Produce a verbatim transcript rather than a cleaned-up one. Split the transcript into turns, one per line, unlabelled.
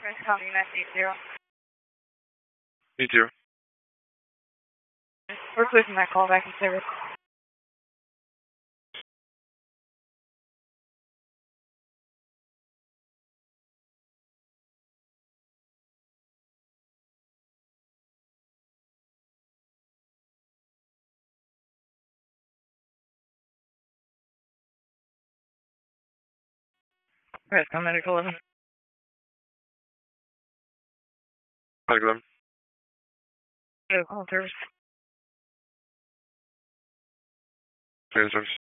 Press copy, Max eight zero.
Me too.
We're placing that call back in service. Press call medical eleven.
Medical eleven.
Medical call service.
Clear service.